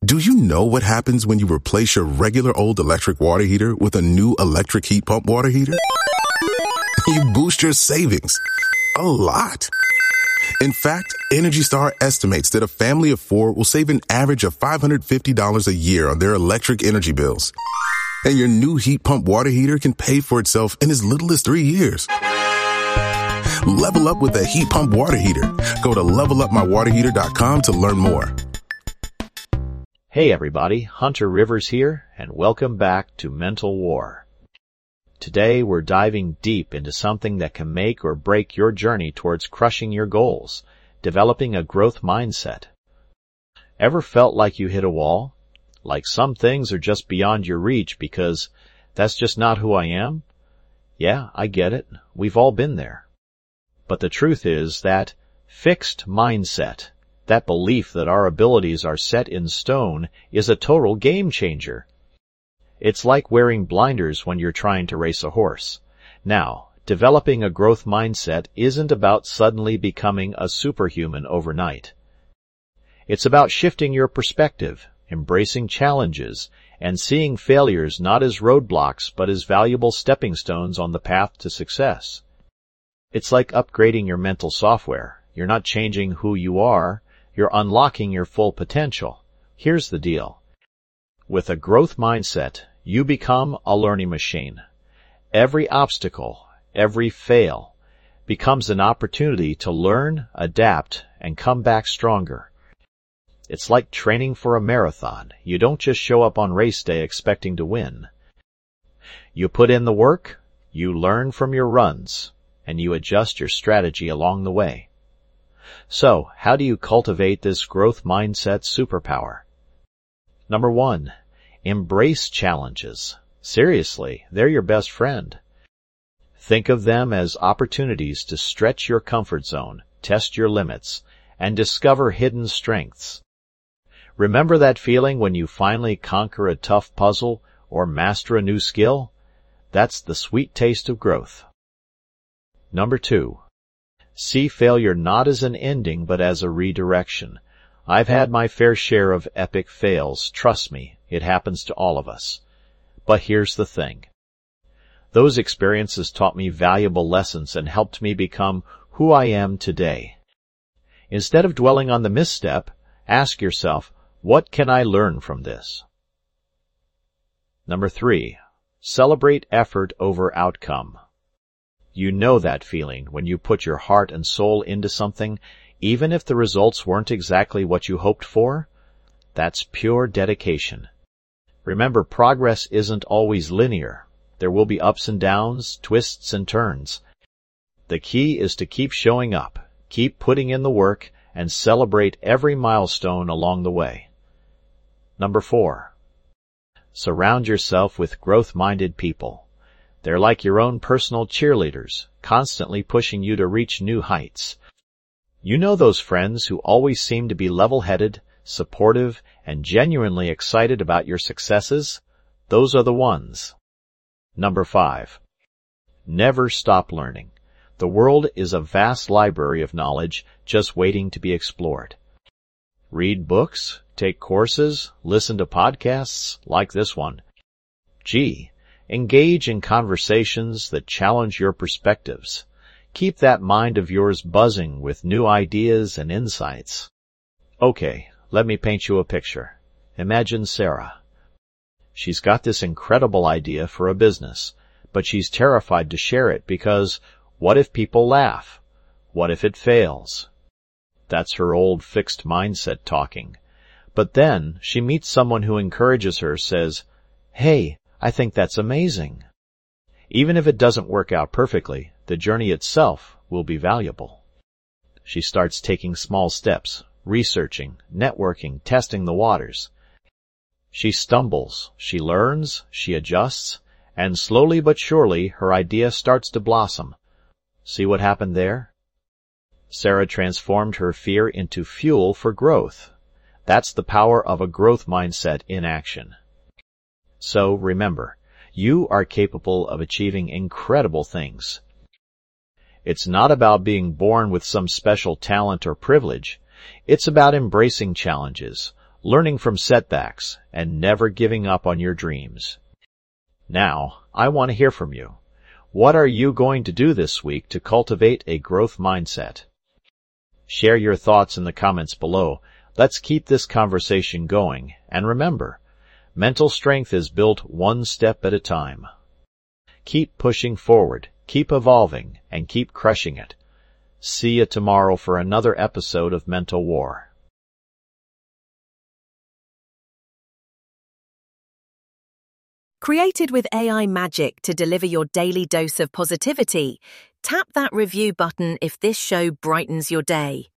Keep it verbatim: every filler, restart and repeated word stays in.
Do you know what happens when you replace your regular old electric water heater with a new electric heat pump water heater? You boost your savings a lot. In fact, Energy Star estimates that a family of four will save an average of five hundred fifty dollars a year on their electric energy bills. And your new heat pump water heater can pay for itself in as little as three years. Level up with a heat pump water heater. Go to level up my water heater dot com to learn more. Hey everybody, Hunter Rivers here, and welcome back to Mental War. Today we're diving deep into something that can make or break your journey towards crushing your goals, developing a growth mindset. Ever felt like you hit a wall? Like some things are just beyond your reach because that's just not who I am? Yeah, I get it. We've all been there. But the truth is that fixed mindset, that belief that our abilities are set in stone, is a total game changer. It's like wearing blinders when you're trying to race a horse. Now, developing a growth mindset isn't about suddenly becoming a superhuman overnight. It's about shifting your perspective, embracing challenges, and seeing failures not as roadblocks but as valuable stepping stones on the path to success. It's like upgrading your mental software. You're not changing who you are, you're unlocking your full potential. Here's the deal. With a growth mindset, you become a learning machine. Every obstacle, every fail, becomes an opportunity to learn, adapt, and come back stronger. It's like training for a marathon. You don't just show up on race day expecting to win. You put in the work, you learn from your runs, and you adjust your strategy along the way. So, how do you cultivate this growth mindset superpower? Number one, embrace challenges. Seriously, they're your best friend. Think of them as opportunities to stretch your comfort zone, test your limits, and discover hidden strengths. Remember that feeling when you finally conquer a tough puzzle or master a new skill? That's the sweet taste of growth. Number two, see failure not as an ending but as a redirection. I've had my fair share of epic fails. Trust me, it happens to all of us. But here's the thing. Those experiences taught me valuable lessons and helped me become who I am today. Instead of dwelling on the misstep, ask yourself, what can I learn from this? Number three, celebrate effort over outcome. You know that feeling when you put your heart and soul into something, even if the results weren't exactly what you hoped for? That's pure dedication. Remember, progress isn't always linear. There will be ups and downs, twists and turns. The key is to keep showing up, keep putting in the work, and celebrate every milestone along the way. Number four, surround yourself with growth-minded people. They're like your own personal cheerleaders, constantly pushing you to reach new heights. You know those friends who always seem to be level-headed, supportive, and genuinely excited about your successes? Those are the ones. Number five, never stop learning. The world is a vast library of knowledge just waiting to be explored. Read books, take courses, listen to podcasts like this one. Gee, engage in conversations that challenge your perspectives. Keep that mind of yours buzzing with new ideas and insights. Okay, let me paint you a picture. Imagine Sarah. She's got this incredible idea for a business, but she's terrified to share it because what if people laugh? What if it fails? That's her old fixed mindset talking. But then she meets someone who encourages her, says, "Hey, I think that's amazing." Even if it doesn't work out perfectly, the journey itself will be valuable. She starts taking small steps, researching, networking, testing the waters. She stumbles, she learns, she adjusts, and slowly but surely her idea starts to blossom. See what happened there? Sarah transformed her fear into fuel for growth. That's the power of a growth mindset in action. So remember, you are capable of achieving incredible things. It's not about being born with some special talent or privilege. It's about embracing challenges, learning from setbacks, and never giving up on your dreams. Now, I want to hear from you. What are you going to do this week to cultivate a growth mindset? Share your thoughts in the comments below. Let's keep this conversation going, and remember, mental strength is built one step at a time. Keep pushing forward, keep evolving, and keep crushing it. See you tomorrow for another episode of Mental War. Created with A I magic to deliver your daily dose of positivity, tap that review button if this show brightens your day.